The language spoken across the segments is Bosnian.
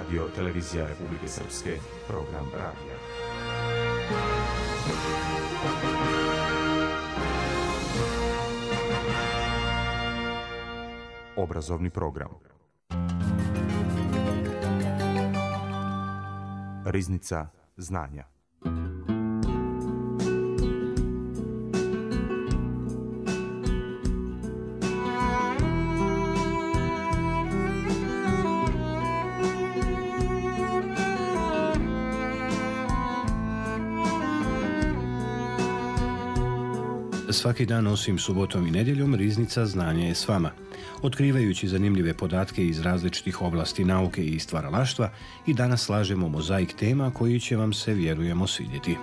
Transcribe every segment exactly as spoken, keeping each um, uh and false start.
Radio Televizija Republike Srpske, program radija. Obrazovni program. Riznica znanja. Svaki dan osim subotom i nedjeljom Riznica znanja je s vama, otkrivajući zanimljive podatke iz različitih oblasti nauke i stvaralaštva i danas slažemo mozaik tema koji će vam se, vjerujemo, svidjeti.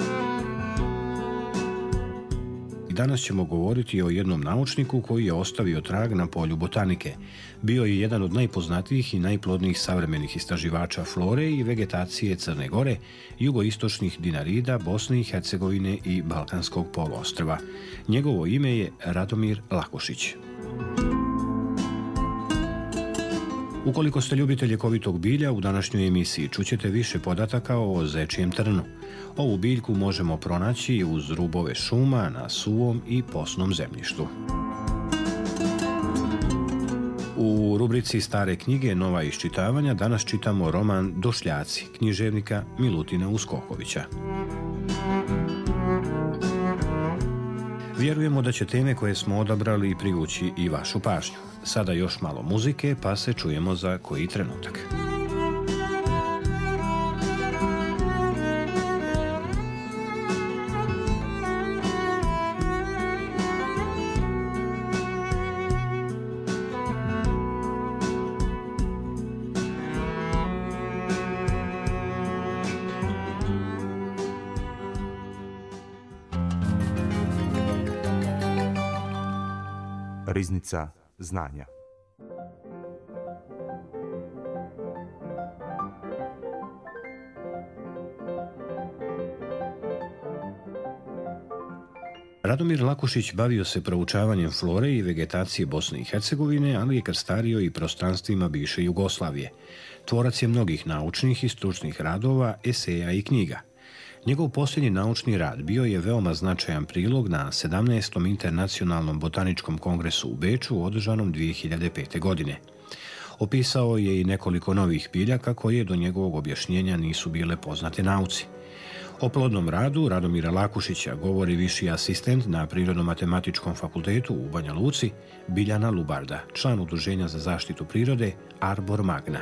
I danas ćemo govoriti o jednom naučniku koji je ostavio trag na polju botanike. Bio je jedan od najpoznatijih i najplodnijih savremenih istraživača flore i vegetacije Crne Gore, jugoistočnih Dinarida, Bosne i Hercegovine i Balkanskog poluostrva. Njegovo ime je Radomir Lakušić. Ukoliko ste ljubitelj ljekovitog bilja, u današnjoj emisiji čućete više podataka o zečijem trnu. Ovu biljku možemo pronaći uz rubove šuma na suvom i posnom zemljištu. U rubrici Stare knjige, nova iščitavanja, danas čitamo roman Došljaci, književnika Milutina Uskokovića. Vjerujemo da će teme koje smo odabrali privući i vašu pažnju. Sada još malo muzike, pa se čujemo za koji trenutak. Riznica znanja. Radomir Lakušić bavio se proučavanjem flore i vegetacije Bosne i Hercegovine, ali je krstario i prostranstvima bivše Jugoslavije. Tvorac je mnogih naučnih i stručnih radova, eseja i knjiga. Njegov posljednji naučni rad bio je veoma značajan prilog na sedamnaestom internacionalnom botaničkom kongresu u Beču održanom dvije hiljade pete. godine. Opisao je i nekoliko novih biljaka koje do njegovog objašnjenja nisu bile poznate nauci. O plodnom radu Radomira Lakušića govori viši asistent na Prirodno-matematičkom fakultetu u Banja Luci, Biljana Lubarda, član Udruženja za zaštitu prirode Arbor Magna.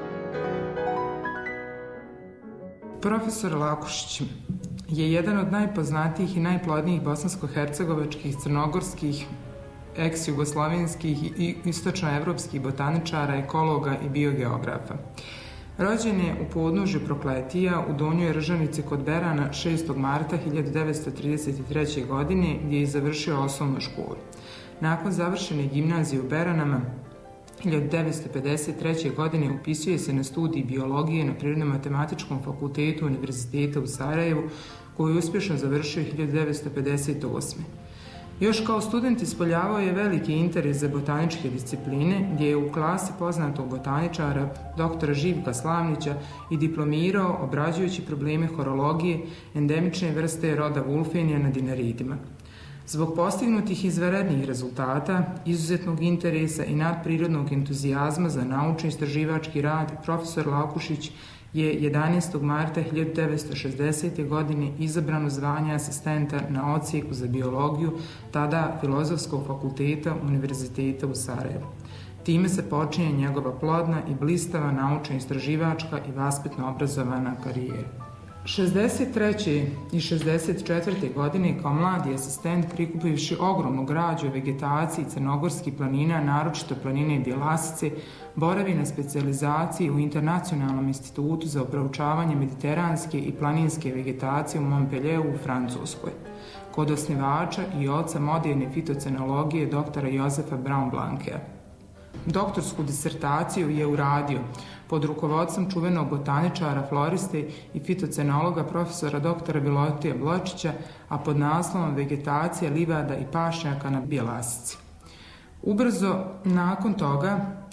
Profesor Lakušić je jedan od najpoznatijih i najplodnijih bosansko-hercegovačkih, crnogorskih, eks-jugoslovenskih i istočnoevropskih botaničara, ekologa i biogeografa. Rođen je u podnožju Prokletija u Donjoj Ržanici kod Berana šestog marta hiljadu devetsto trideset treće. godine, gdje je završio osnovnu školu. Nakon završene gimnazije u Beranama, hiljadu devetsto pedeset treće. godine upisuje se na studij biologije na Prirodno-matematičkom fakultetu Univerziteta u Sarajevu, koju je uspješno završio hiljadu devetsto pedeset osme. Još kao student ispoljavao je veliki interes za botaničke discipline, gdje je u klasi poznatog botaničara, doktora Živka Slavnića, i diplomirao obrađujući probleme horologije endemične vrste roda Vulfenija na Dinaridima. Zbog postignutih izvanrednih rezultata, izuzetnog interesa i nadprirodnog entuzijazma za naučno-istraživački rad, profesor Lakušić je jedanaestog marta hiljadu devetsto šezdesete. godine izabran u zvanje asistenta na odsjeku za biologiju, tada Filozofskog fakulteta Univerziteta u Sarajevu. Time se počinje njegova plodna i blistava naučno-istraživačka i vaspitno-obrazovana karijera. šezdeset treće. i šezdeset četvrte. godine kao mladi asistent, prikupivši ogromnu građu o vegetaciji crnogorskih planina, naročito planine Bjelasice, boravi na specijalizaciji u Internacionalnom institutu za proučavanje mediteranske i planinske vegetacije u Montpellieru u Francuskoj, kod osnivača i oca moderne fitocenologije doktora Jozefa Braun-Blankea. Doktorsku disertaciju je uradio pod rukovodstvom čuvenog botaničara, floriste i fitocenologa profesora doktora Bilotija Bločića, a pod naslovom Vegetacija livada i pašnjaka na Bjelasici. Ubrzo nakon toga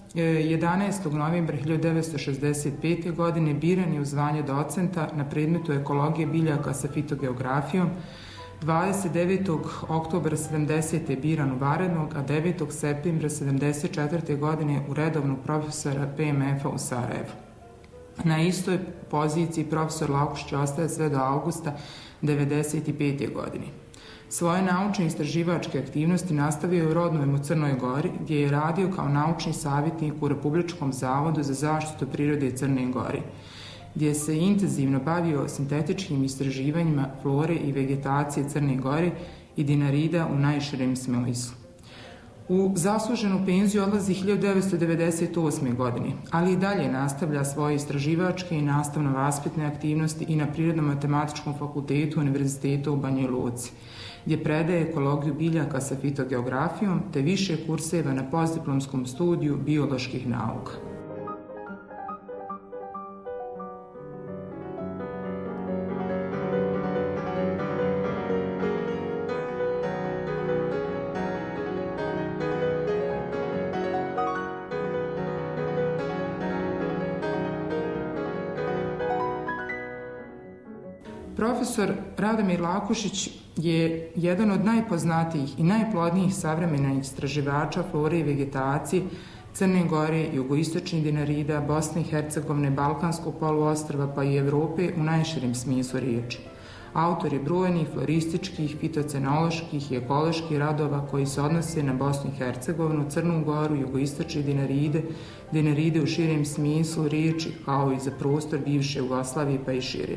jedanaestog novembra hiljadu devetsto šezdeset pete. godine biran je u zvanje docenta na predmetu ekologije biljaka sa fitogeografijom, dvadeset devetog oktobra sedamdesete. biran u vanrednog, a devetog septembra sedamdeset četvrte. godine u redovnog profesora P M F-a u Sarajevu. Na istoj poziciji profesor Lakušić ostaje sve do avgusta devedeset pete. godine. Svoje naučne istraživačke aktivnosti nastavio je u rodnom u Crnoj Gori, gdje je radio kao naučni savjetnik u Republičkom zavodu za zaštitu prirode Crne Gore, gdje se intenzivno bavio sintetičkim istraživanjima flore i vegetacije Crne Gore i dinarida u najširem smislu. U zasluženu penziju odlazi hiljadu devetsto devedeset osme. godine, ali i dalje nastavlja svoje istraživačke i nastavno-vaspitne aktivnosti i na Prirodno-matematičkom fakultetu Univerziteta u Banja Luci, gdje predaje ekologiju biljaka sa fitogeografijom te više kurseva na postdiplomskom studiju bioloških nauka. Profesor Radomir Lakušić je jedan od najpoznatijih i najplodnijih savremenih istraživača flore i vegetacije Crne Gore, jugoistočnih Dinarida, Bosne i Hercegovine, Balkanskog poluostrva pa i Evrope u najširem smislu riječi. Autor je brojnih florističkih, fitocenoloških i ekoloških radova koji se odnose na Bosnu i Hercegovinu, Crnu Goru, jugoistočne Dinaride, Dinaride u širem smislu riječi, kao i za prostor bivše Jugoslavije pa i šire.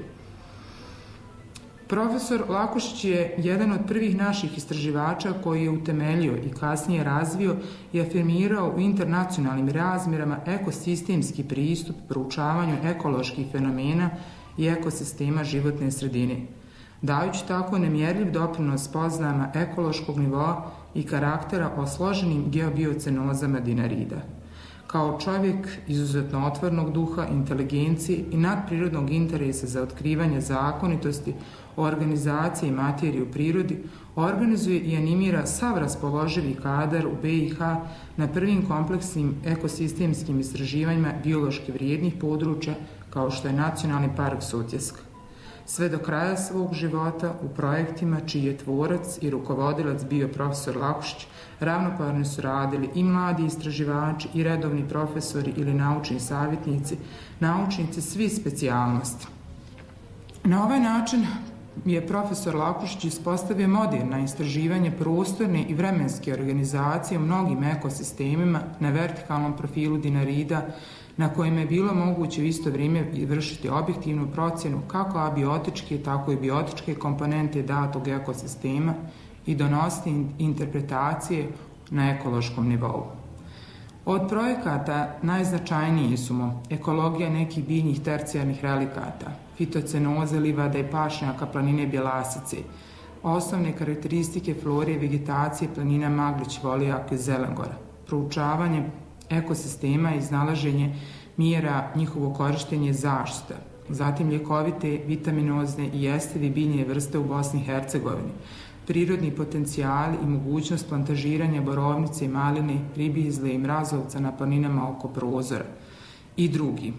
Profesor Lakušić je jedan od prvih naših istraživača koji je utemeljio i kasnije razvio i afirmirao u internacionalnim razmjerama ekosistemski pristup proučavanju ekoloških fenomena i ekosistema životne sredine, dajući tako nemjerljiv doprinos spoznajama ekološkog nivoa i karaktera o složenim geobiocenozama Dinarida. Kao čovjek izuzetno otvornog duha, inteligencije i nadprirodnog interesa za otkrivanje zakonitosti o organizaciji materije u prirodi, organizuje i animira sav raspoloživi kadar u B i H na prvim kompleksnim ekosistemskim istraživanjima biološki vrijednih područja kao što je Nacionalni park Sutjeska. Sve do kraja svog života u projektima čiji je tvorac i rukovodilac bio profesor Lakušić ravnopravno su radili i mladi istraživači i redovni profesori ili naučni savjetnici, naučnici svih specijalnosti. Na ovaj način je profesor Lakušić ispostavio moderna istraživanje prostorne i vremenske organizacije u mnogim ekosistemima na vertikalnom profilu Dinarida, na kojima je bilo moguće u isto vrijeme vršiti objektivnu procjenu kako abiotičke, tako i biotičke komponente datog ekosistema i donositi interpretacije na ekološkom nivou. Od projekata najznačajniji su mu ekologija nekih biljnih tercijarnih relikata, fitocenoze livada i pašnjaka planine Bjelasice, osnovne karakteristike flore i vegetacije planina Maglić, Volijak i Zelengora, proučavanje ekosistema i iznalaženje mjera njihovo korištenje i zaštita, zatim ljekovite, vitaminozne i jestivi biljne vrste u Bosni i Hercegovini, prirodni potencijali i mogućnost plantažiranja borovnice i maline, ribizle i mrazovca na planinama oko Prozora i drugi.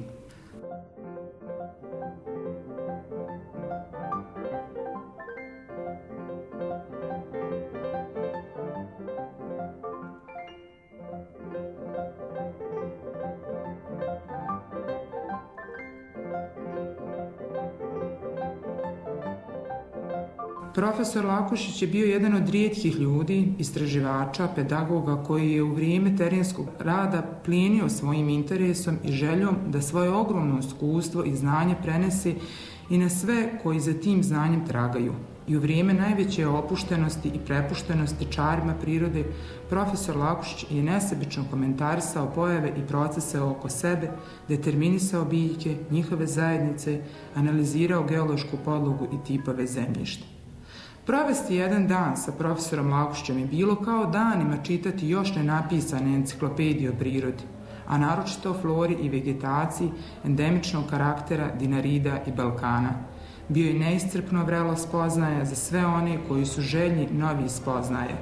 Profesor Lakušić je bio jedan od rijetkih ljudi, istraživača, pedagoga koji je u vrijeme terenskog rada plijenio svojim interesom i željom da svoje ogromno iskustvo i znanje prenese i na sve koji za tim znanjem tragaju. I u vrijeme najveće opuštenosti i prepuštenosti čarima prirode, profesor Lakušić je nesebično komentarisao pojave i procese oko sebe, determinisao biljke, njihove zajednice, analizirao geološku podlogu i tipove zemljišta. Provesti jedan dan sa profesorom Lakušićem je bilo kao danima čitati još nenapisane enciklopedije o prirodi, a naročito o flori i vegetaciji endemičnog karaktera Dinarida i Balkana. Bio je neiscrpno vrelo spoznaja za sve one koji su željni novih spoznaja.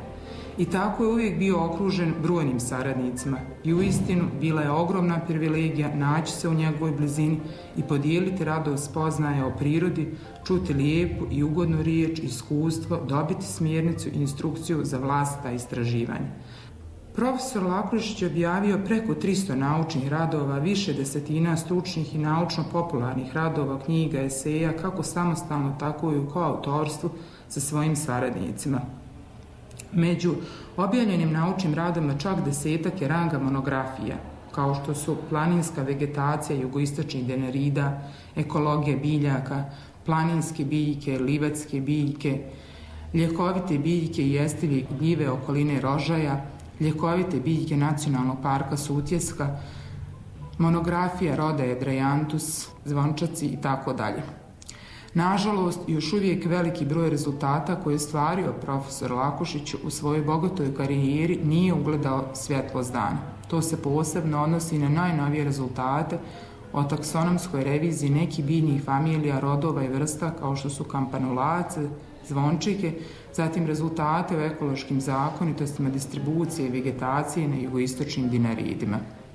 I tako je uvijek bio okružen brojnim saradnicima i uistinu bila je ogromna privilegija naći se u njegovoj blizini i podijeliti radost spoznaje o prirodi, čuti lijepu i ugodnu riječ, iskustvo, dobiti smjernicu i instrukciju za vlastita istraživanja. Profesor Lakušić je objavio preko tristo naučnih radova, više desetina stručnih i naučno-popularnih radova, knjiga, eseja, kako samostalno, tako i u koautorstvu sa svojim saradnicima. Među objavljenim naučnim radovima čak desetak je ranga monografija, kao što su planinska vegetacija jugoistočnih Dinarida, ekologija biljaka, planinske biljke, livatske biljke, ljekovite biljke i jestivi gljive okoline Rožaja, ljekovite biljke Nacionalnog parka Sutjeska, monografija roda Edrejantus, zvončaci i tako dalje. Nažalost, još uvijek veliki broj rezultata koje je stvario profesor Lakušić u svojoj bogatoj karijeri nije ugledao svjetlost dana. To se posebno odnosi na najnovije rezultate o taksonomskoj reviziji nekih biljnih familija, rodova i vrsta kao što su kampanulace, zvončike, zatim rezultate o ekološkim zakonitostima distribucije i vegetacije na jugoistočnim Dinaridima.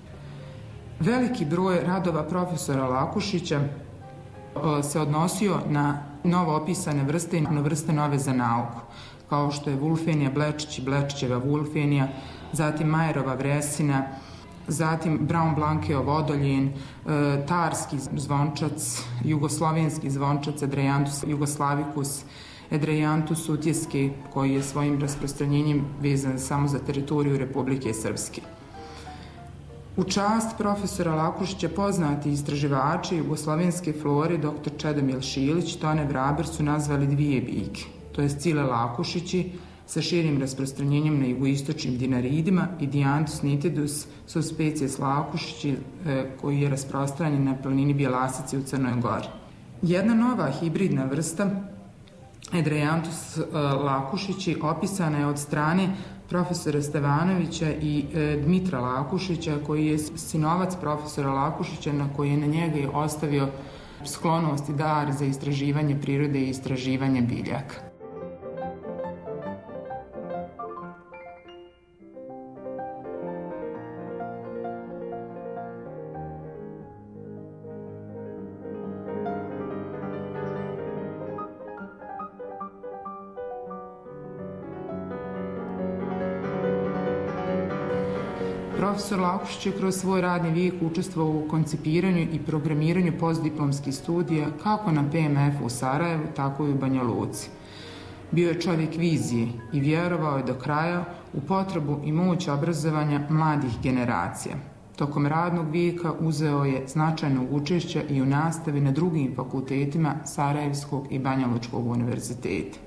Veliki broj radova profesora Lakušića se odnosio na novo opisane vrste i na vrste nove za nauku, kao što je Vulfenija Blečić i Blečićeva Vulfenija, zatim Majerova Vresina, zatim Brown Blankeo vodoljen, tarski zvončac, jugoslovenski zvončac, Edrejantus jugoslavicus, Edrejantus sutjeski, koji je svojim rasprostranjenjem vezan samo za teritoriju Republike Srpske. U čast profesora Lakušića poznati istraživači jugoslovenske flore dr Čedomir Šilić i Tone Vraber su nazvali dvije biljke, to je Scile Lakušići sa širim rasprostranjenjem na jugoistočnim Dinaridima i Dianthus nitidus subspecies Lakušići koji je rasprostranjen na planini Bjelasici u Crnoj Gori. Jedna nova hibridna vrsta Edrejantus Lakušići opisana je od strane profesora Stevanovića i e, Dmitra Lakušića, koji je sinovac profesora Lakušića, na koji je na njega i ostavio sklonost i dar za istraživanje prirode i istraživanje biljaka. Profesor Lakušić je kroz svoj radni vijek učestvovao u koncipiranju i programiranju postdiplomskih studija kako na P M F u Sarajevu, tako i u Banja Luci. Bio je čovjek vizije i vjerovao je do kraja u potrebu i moć obrazovanja mladih generacija. Tokom radnog vijeka uzeo je značajno učešće i u nastavi na drugim fakultetima Sarajevskog i Banja Lučkog univerziteta.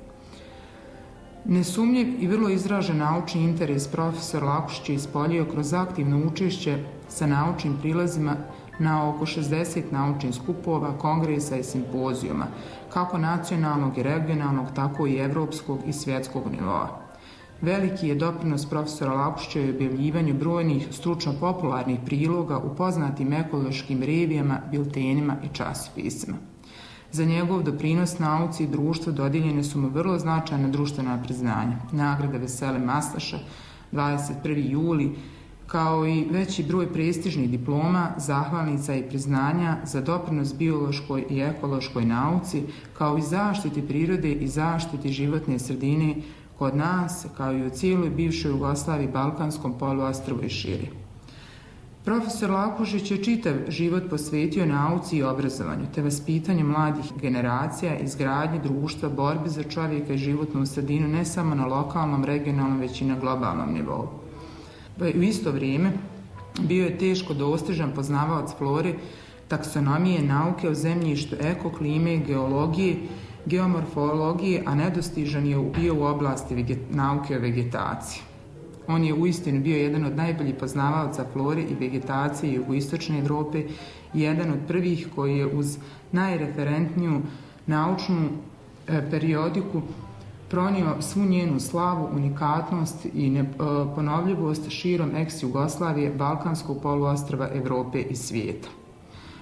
Nesumnjiv i vrlo izražen naučni interes profesor Lakušić je ispoljio kroz aktivno učešće sa naučnim prilazima na oko šezdeset naučnih skupova, kongresa i simpozijuma, kako nacionalnog i regionalnog, tako i evropskog i svjetskog nivoa. Veliki je doprinos profesora Lakušića u objavljivanju brojnih stručno-popularnih priloga u poznatim ekološkim revijama, biltenima i časopisima. Za njegov doprinos nauci i društvu dodijeljene su mu vrlo značajna društvena priznanja. Nagrada Veseli Maslaša, dvadeset prvi juli, kao i veći broj prestižnih diploma, zahvalnica i priznanja za doprinos biološkoj i ekološkoj nauci, kao i zaštiti prirode i zaštiti životne sredine kod nas, kao i u cijeloj bivšoj Jugoslaviji, Balkanskom poluostrvu i šire. Profesor Lakušić je čitav život posvetio nauci i obrazovanju, te vaspitanju mladih generacija, izgradnji društva, borbi za čovjeka i životnu sredinu ne samo na lokalnom, regionalnom, već i na globalnom nivou. U isto vrijeme bio je teško dostižan poznavalac flore, taksonomije, nauke o zemljištu, ekoklime, geologije, geomorfologije, a nedostižan je bio u oblasti nauke o vegetaciji. On je uistinu bio jedan od najboljih poznavalaca flore i vegetacije jugoistočne Evrope i jedan od prvih koji je uz najreferentniju naučnu e, periodiku pronio svu njenu slavu, unikatnost i neponovljivost širom ex-Jugoslavije, Balkanskog poluostrva, Evrope i svijeta.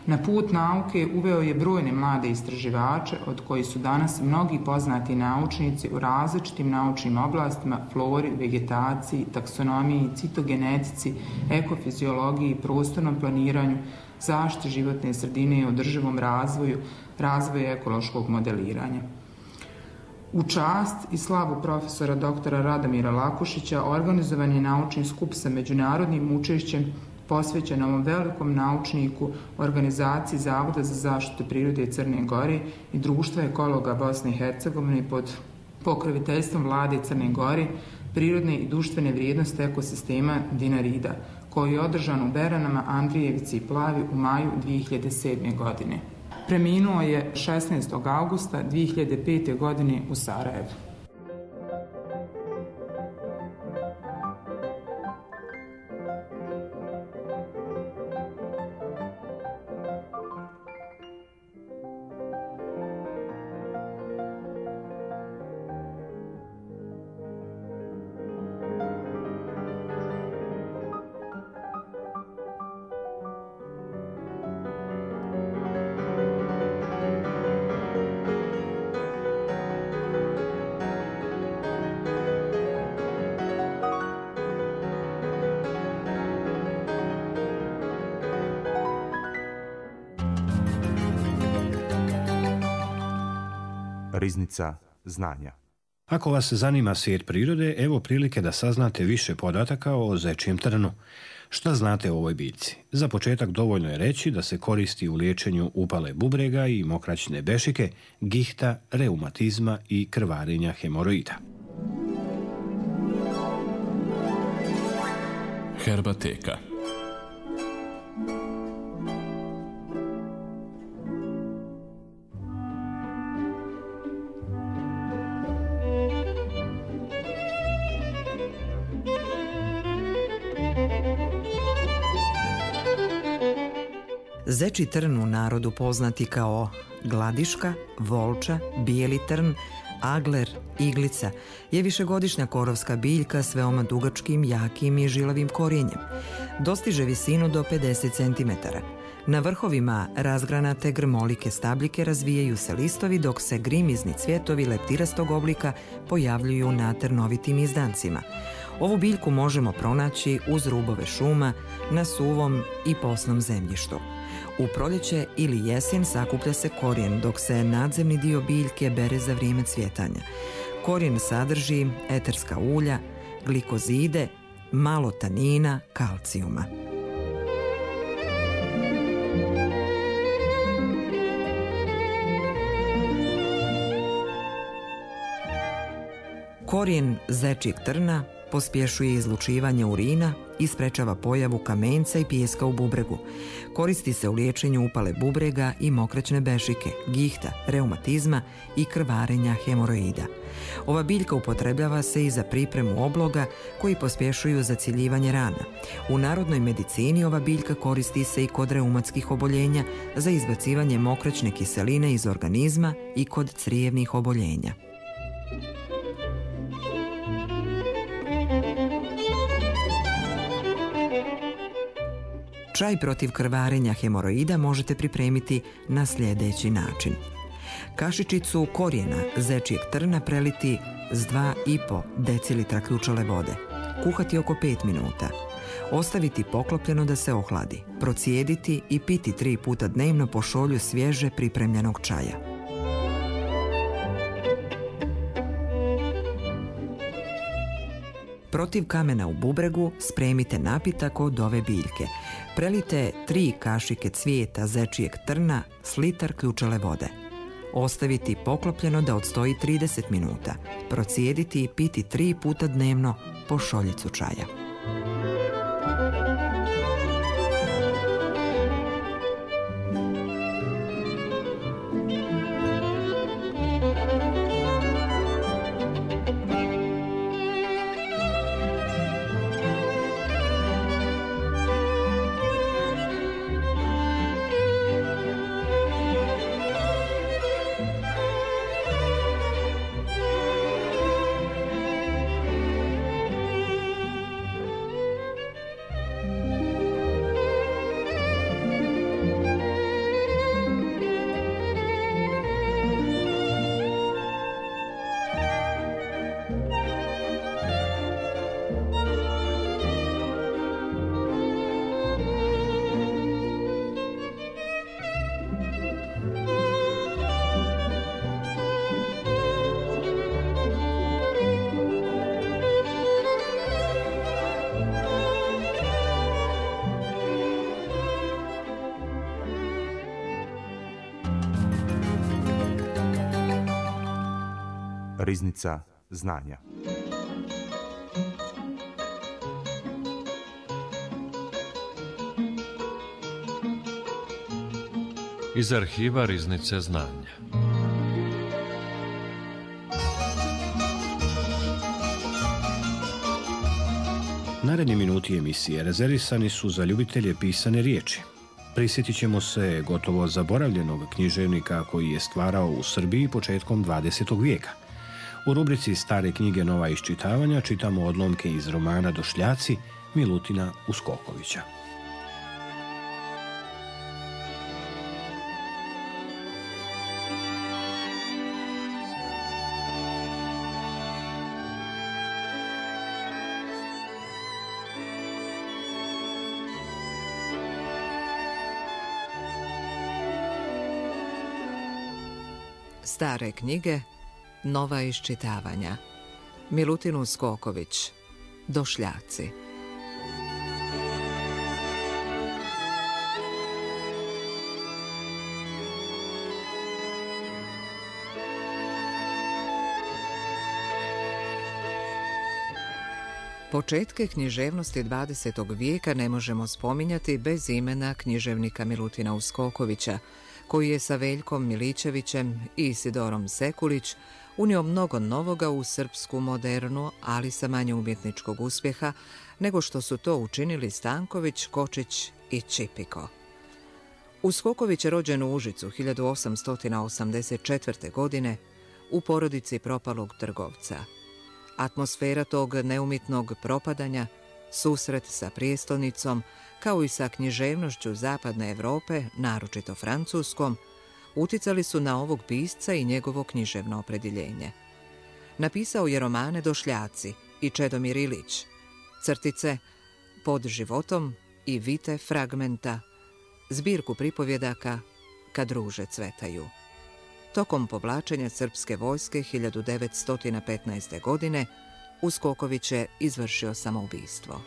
Na put nauke uveo je brojne mlade istraživače, od kojih su danas mnogi poznati naučnici u različitim naučnim oblastima, flori, vegetaciji, taksonomiji, citogenetici, ekofiziologiji, prostornom planiranju, zaštiti životne sredine i održivom razvoju, razvoju ekološkog modeliranja. U čast i slavu profesora doktora Radomira Lakušića organizovan je naučni skup sa međunarodnim učešćem posvećen ovom velikom naučniku, organizaciji Zavoda za zaštitu prirode Crne Gore i Društva ekologa Bosne i Hercegovine pod pokroviteljstvom vlade Crne Gore, prirodne i društvene vrijednosti ekosistema Dinarida, koji je održan u Beranama, Andrijevici i Plavi u maju dvije hiljade sedme. godine. Preminuo je šesnaestog avgusta dvije hiljade pete. godine u Sarajevu. Riznica znanja. Ako vas zanima svijet prirode, evo prilike da saznate više podataka o zečijem trnu. Šta znate o ovoj biljci? Za početak dovoljno je reći da se koristi u liječenju upale bubrega i mokraćne bešike, gihta, reumatizma i krvarenja hemoroida. Herbateka. Zečji trn u narodu poznati kao gladiška, volča, bijeli trn, agler, iglica je višegodišnja korovska biljka s veoma dugačkim, jakim i žilavim korijenjem. Dostiže visinu do pedeset centimetara. Na vrhovima razgranate grmolike stabljike razvijaju se listovi, dok se grimizni cvjetovi leptirastog oblika pojavljuju na trnovitim izdancima. Ovu biljku možemo pronaći uz rubove šuma, na suvom i posnom zemljištu. U proljeće ili jesen sakuplja se korijen, dok se nadzemni dio biljke bere za vrijeme cvjetanja. Korijen sadrži eterska ulja, glikozide, malo tanina, kalcijuma. Korijen zečjeg trna pospješuje izlučivanje urina i sprečava pojavu kamenca i pijeska u bubregu. Koristi se u liječenju upale bubrega i mokraćne bešike, gihta, reumatizma i krvarenja hemoroida. Ova biljka upotrebljava se i za pripremu obloga koji pospješuju zaciljivanje rana. U narodnoj medicini ova biljka koristi se i kod reumatskih oboljenja, za izbacivanje mokraćne kiseline iz organizma i kod crijevnih oboljenja. Čaj protiv krvarenja hemoroida možete pripremiti na sljedeći način. Kašičicu korijena zečjeg trna preliti s dva i po decilitra ključale vode. Kuhati oko pet minuta. Ostaviti poklopljeno da se ohladi. Procijediti i piti tri puta dnevno po šolju svježe pripremljenog čaja. Protiv kamena u bubregu spremite napitak od ove biljke. Prelite tri kašike cvijeta zečijeg trna s litar ključale vode. Ostaviti poklopljeno da odstoji trideset minuta. Procijediti i piti tri puta dnevno po šoljicu čaja. Riznica znanja. Iz arhiva Riznice znanja. Naredni minuti emisije rezervisani su za ljubitelje pisane riječi. Prisjetit ćemo se gotovo zaboravljenog književnika koji je stvarao u Srbiji početkom dvadesetog vijeka. U rubrici Stare knjige nova iščitavanja čitamo odlomke iz romana Došljaci Milutina Uskokovića. Stare knjige, nova iščitavanja. Milutin Uskoković, Došljaci. Početke književnosti dvadesetog vijeka ne možemo spominjati bez imena književnika Milutina Uskokovića, koji je sa Veljkom Milićevićem i Isidorom Sekulić unio mnogo novoga u srpsku modernu, ali sa manje umjetničkog uspjeha nego što su to učinili Stanković, Kočić i Čipiko. Uskoković je rođen u Užicu hiljadu osamsto osamdeset četvrte. godine u porodici propalog trgovca. Atmosfera tog neumitnog propadanja, susret sa prijestolnicom, kao i sa književnošću zapadne Europe, naročito francuskom, uticali su na ovog pisca i njegovo književno opredjeljenje. Napisao je romane Došljaci i Čedomir Ilić, crtice Pod životom i Vite fragmenta, zbirku pripovjedaka Kad ruže cvetaju. Tokom povlačenja srpske vojske hiljadu devetsto petnaeste. godine Uskoković je izvršio samoubistvo.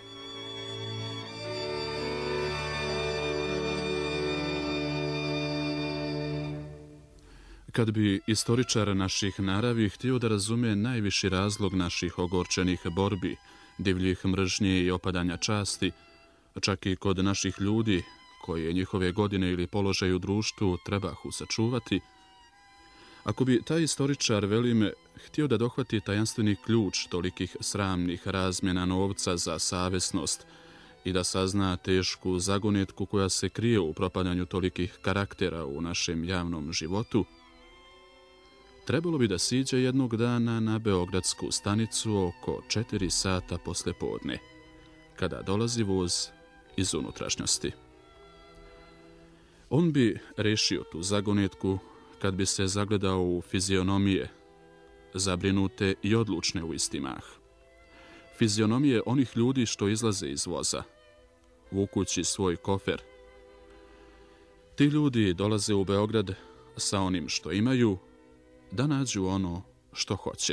Kad bi istoričar naših naravi htio da razume najviši razlog naših ogorčenih borbi, divljih mržnje i opadanja časti, čak i kod naših ljudi, koje njihove godine ili položaj u društvu trebahu sačuvati, ako bi taj istoričar, velim, htio da dohvati tajanstveni ključ tolikih sramnih razmjena novca za savjesnost i da sazna tešku zagonetku koja se krije u propadanju tolikih karaktera u našem javnom životu, trebalo bi da siđe jednog dana na beogradsku stanicu oko četiri sata posle podne, kada dolazi voz iz unutrašnjosti. On bi rešio tu zagonetku kad bi se zagledao u fizionomije, zabrinute i odlučne u isti mah. Fizionomije onih ljudi što izlaze iz voza, vukući svoj kofer. Ti ljudi dolaze u Beograd sa onim što imaju, da nađu ono što hoće.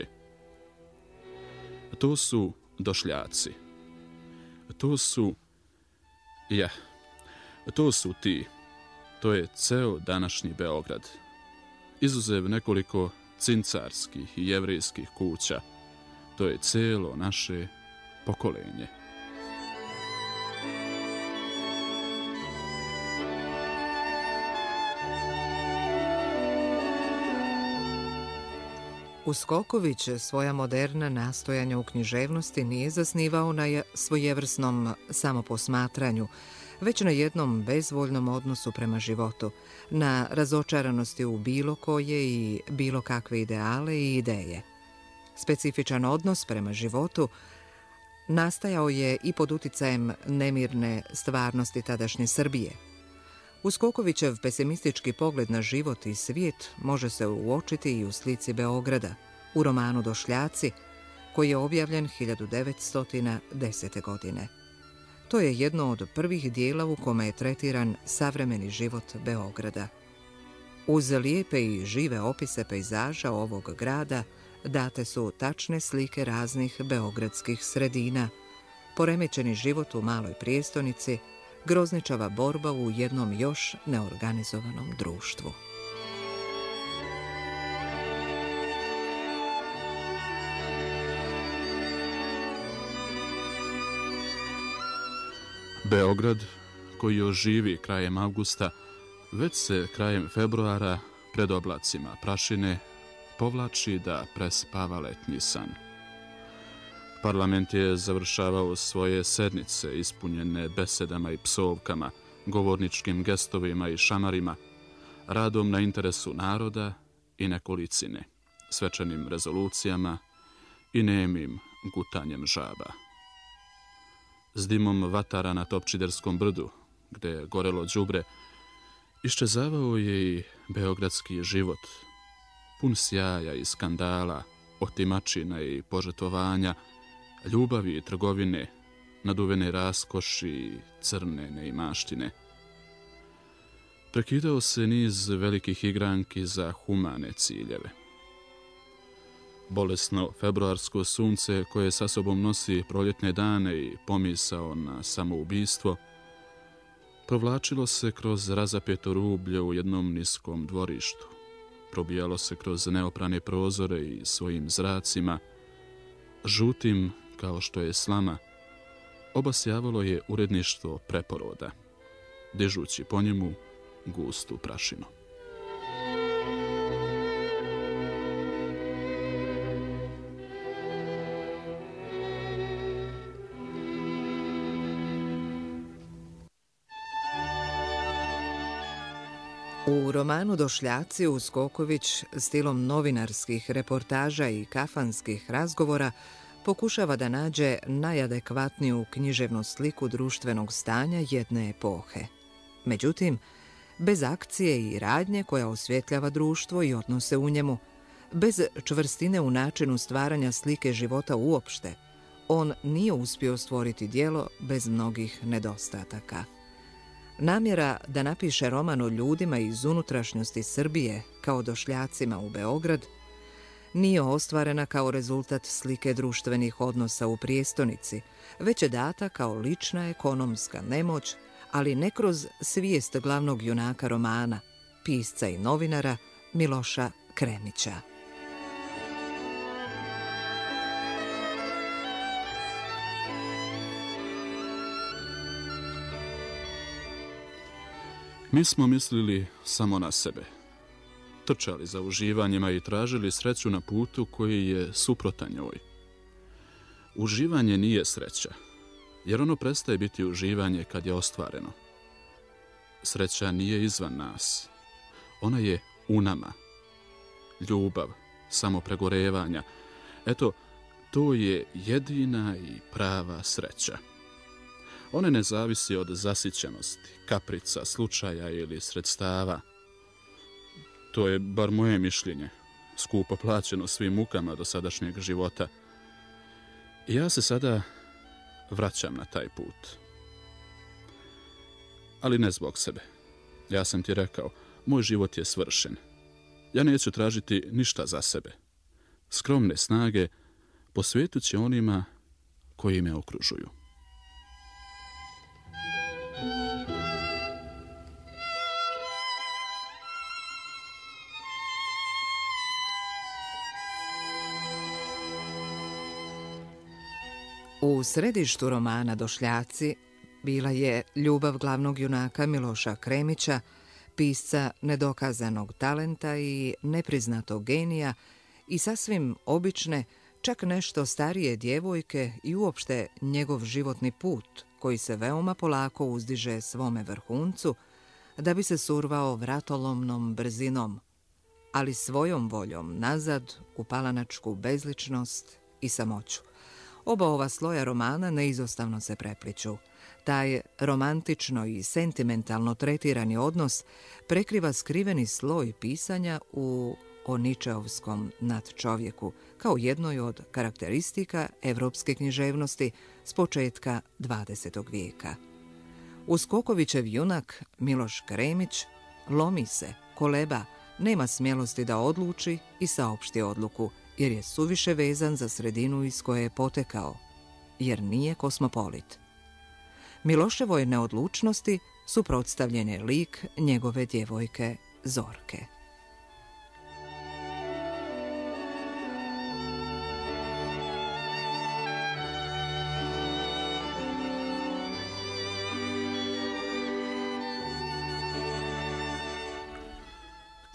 To su došljaci. To su, ja, to su ti. To je ceo današnji Beograd. Izuzev nekoliko cincarskih i jevrejskih kuća, to je celo naše pokolenje. Uskoković svoja moderna nastojanja u književnosti nije zasnivao na svojevrsnom samoposmatranju, već na jednom bezvoljnom odnosu prema životu, na razočaranosti u bilo koje i bilo kakve ideale i ideje. Specifičan odnos prema životu nastajao je i pod uticajem nemirne stvarnosti tadašnje Srbije. Uskokovićev pesimistički pogled na život i svijet može se uočiti i u slici Beograda, u romanu Došljaci, koji je objavljen hiljadu devetsto desete. godine. To je jedno od prvih dijela u kome je tretiran savremeni život Beograda. Uz lijepe i žive opise pejzaža ovog grada date su tačne slike raznih beogradskih sredina, poremećeni život u maloj prijestolnici, grozničava borba u jednom još neorganizovanom društvu. Beograd, koji oživi krajem avgusta, već se krajem februara pred oblacima prašine povlači da prespava letnji san. Parlament je završavao svoje sednice ispunjene besedama i psovkama, govorničkim gestovima i šamarima, radom na interesu naroda i nekolicine, svečanim rezolucijama i nemim gutanjem žaba. S dimom vatara na Topčiderskom brdu, gde je gorelo đubre, iščezavao je i beogradski život, pun sjaja i skandala, otimačina i požetovanja, ljubavi i trgovine, naduvene raskoši i crne neimaštine. Prekidao se niz velikih igranki za humane ciljeve. Bolesno februarsko sunce koje sa sobom nosi proljetne dane i pomisao na samoubistvo, provlačilo se kroz razapeto rublje u jednom niskom dvorištu, probijalo se kroz neoprane prozore i svojim zracima, žutim kao što je slama, obasjavalo je uredništvo preporoda, dižući po njemu gustu prašinu. U romanu Došljaci Uskoković stilom novinarskih reportaža i kafanskih razgovora pokušava da nađe najadekvatniju književnu sliku društvenog stanja jedne epohe. Međutim, bez akcije i radnje koja osvjetljava društvo i odnose u njemu, bez čvrstine u načinu stvaranja slike života uopšte, on nije uspio stvoriti djelo bez mnogih nedostataka. Namjera da napiše roman o ljudima iz unutrašnjosti Srbije kao došljacima u Beograd nije ostvarena kao rezultat slike društvenih odnosa u prijestonici, već je data kao lična ekonomska nemoć, ali ne kroz svijest glavnog junaka romana, pisca i novinara Miloša Kremića. Mi smo mislili samo na sebe. Trčali za uživanjima i tražili sreću na putu koji je suprotan njoj. Uživanje nije sreća, jer ono prestaje biti uživanje kad je ostvareno. Sreća nije izvan nas. Ona je u nama. Ljubav, samopregorevanja. Eto, to je jedina i prava sreća. Ona ne zavisi od zasićenosti, kaprica, slučaja ili sredstava. To je bar moje mišljenje, skupo plaćeno svim mukama dosadašnjeg života. I ja se sada vraćam na taj put. Ali ne zbog sebe. Ja sam ti rekao, moj život je svršen. Ja neću tražiti ništa za sebe. Skromne snage posvetit ću onima koji me okružuju. U središtu romana Došljaci bila je ljubav glavnog junaka Miloša Kremića, pisca nedokazanog talenta i nepriznatog genija i sasvim obične, čak nešto starije djevojke i uopšte njegov životni put koji se veoma polako uzdiže svome vrhuncu da bi se survao vratolomnom brzinom, ali svojom voljom nazad u palanačku bezličnost i samoću. Oba ova sloja romana neizostavno se prepliću. Taj romantično i sentimentalno tretirani odnos prekriva skriveni sloj pisanja u o Ničeovskom nadčovjeku, kao jednoj od karakteristika evropske književnosti s početka dvadesetog vijeka. Uskokovićev junak Miloš Kremić lomi se, koleba, nema smjelosti da odluči i saopšti odluku, jer je suviše vezan za sredinu iz koje je potekao, jer nije kosmopolit. Miloševoj neodlučnosti suprotstavljen je lik njegove djevojke Zorke.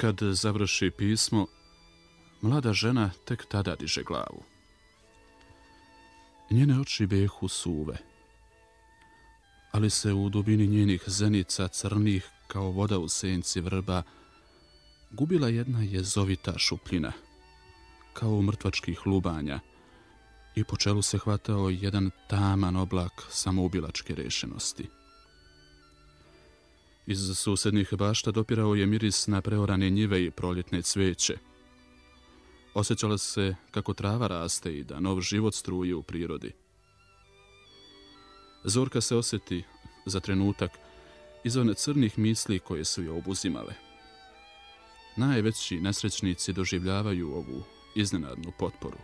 Kad završi pismo, mlada žena tek tada diže glavu. Njene oči behu suve, ali se u dubini njenih zenica crnih kao voda u senci vrba gubila jedna jezovita šupljina, kao u mrtvačkih lubanja, i po čelu se hvatao jedan taman oblak samoubilačke rešenosti. Iz susednih bašta dopirao je miris na preorane njive i proljetne cveće. Osjećala se kako trava raste i da nov život struje u prirodi. Zorka se osjeti za trenutak izvan crnih misli koje su je obuzimale. Najveći nesrećnici doživljavaju ovu iznenadnu potporu.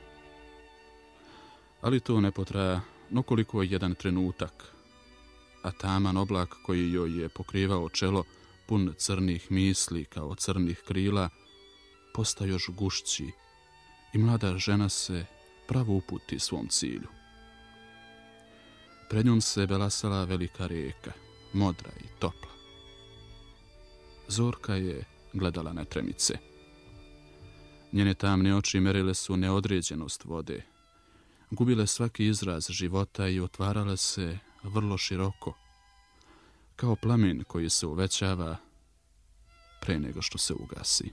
Ali to ne potraja nokoliko jedan trenutak, a taman oblak koji joj je pokrivao čelo, pun crnih misli kao crnih krila, posta još gušći i mlada žena se pravo uputi svom cilju. Pred njom se belasala velika rijeka, modra i topla. Zorka je gledala na tremice. Njene tamne oči merile su neodređenost vode, gubile svaki izraz života i otvarale se vrlo široko, kao plamen koji se uvećava pre nego što se ugasi.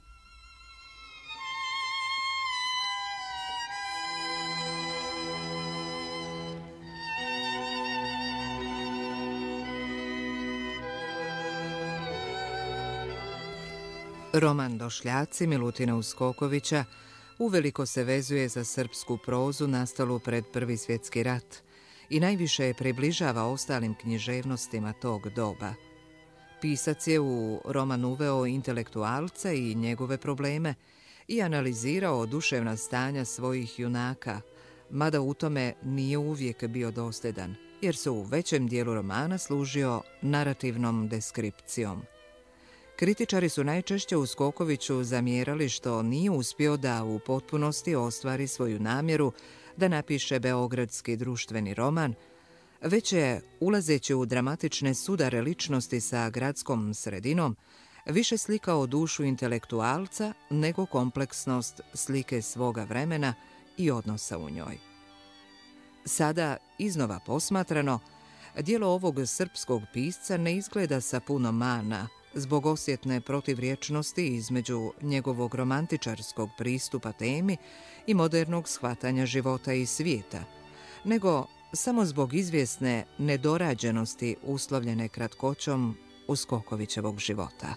Roman Došljaci Milutina Uskokovića uveliko se vezuje za srpsku prozu nastalu pred Prvi svjetski rat i najviše je približava ostalim književnostima tog doba. Pisac je u roman uveo intelektualce i njegove probleme i analizirao duševna stanja svojih junaka, mada u tome nije uvijek bio dosljedan, jer se u većem dijelu romana služio narativnom deskripcijom. Kritičari su najčešće Uskokoviću zamjerali što nije uspio da u potpunosti ostvari svoju namjeru da napiše beogradski društveni roman, već je, ulazeći u dramatične sudare ličnosti sa gradskom sredinom, više slikao dušu intelektualca nego kompleksnost slike svoga vremena i odnosa u njoj. Sada, iznova posmatrano, djelo ovog srpskog pisca ne izgleda sa puno mana, zbog osjetne protivrječnosti između njegovog romantičarskog pristupa temi i modernog shvatanja života i svijeta, nego samo zbog izvjesne nedorađenosti uslovljene kratkoćom Uskokovićevog života.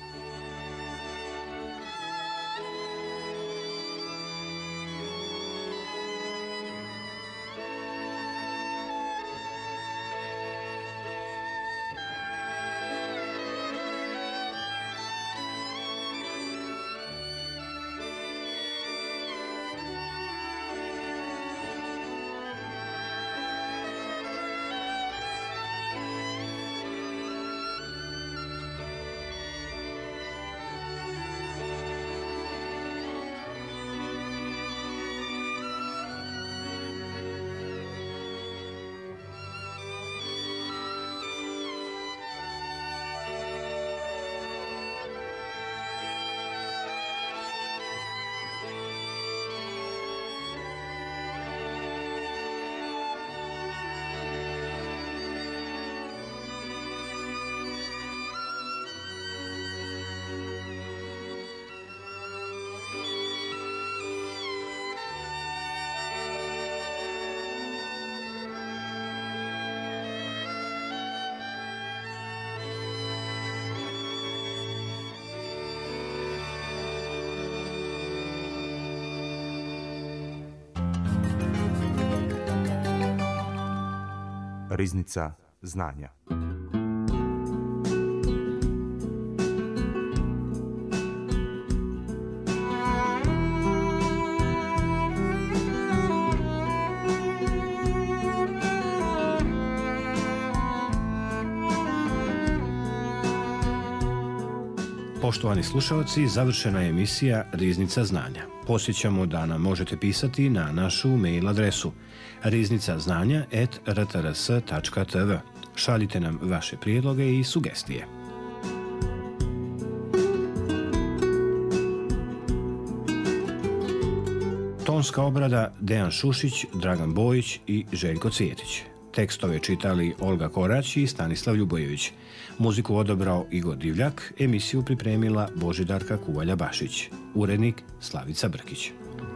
Riznica znanja. Poštovani slušalci, završena je emisija Riznica znanja. Podsjećamo da nam možete pisati na našu mail adresu riznica znanja at r t r s tačka t v. Šaljite nam vaše prijedloge i sugestije. tonska obrada Dejan Šušić, Dragan Bojić i Željko Cvjetić. Tekstove čitali Olga Korać i Stanislav Ljubojević. Muziku odabrao Igor Divljak, emisiju pripremila Božidarka Kuvalja-Bašić. Urednik Slavica Brkić.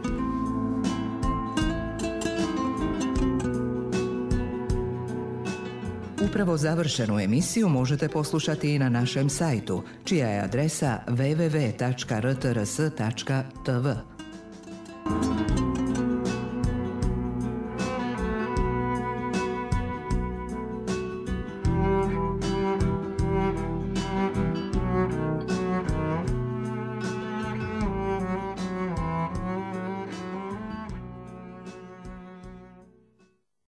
Upravo završenu emisiju možete poslušati i na našem sajtu, čija je adresa w w w tačka r t r s tačka t v.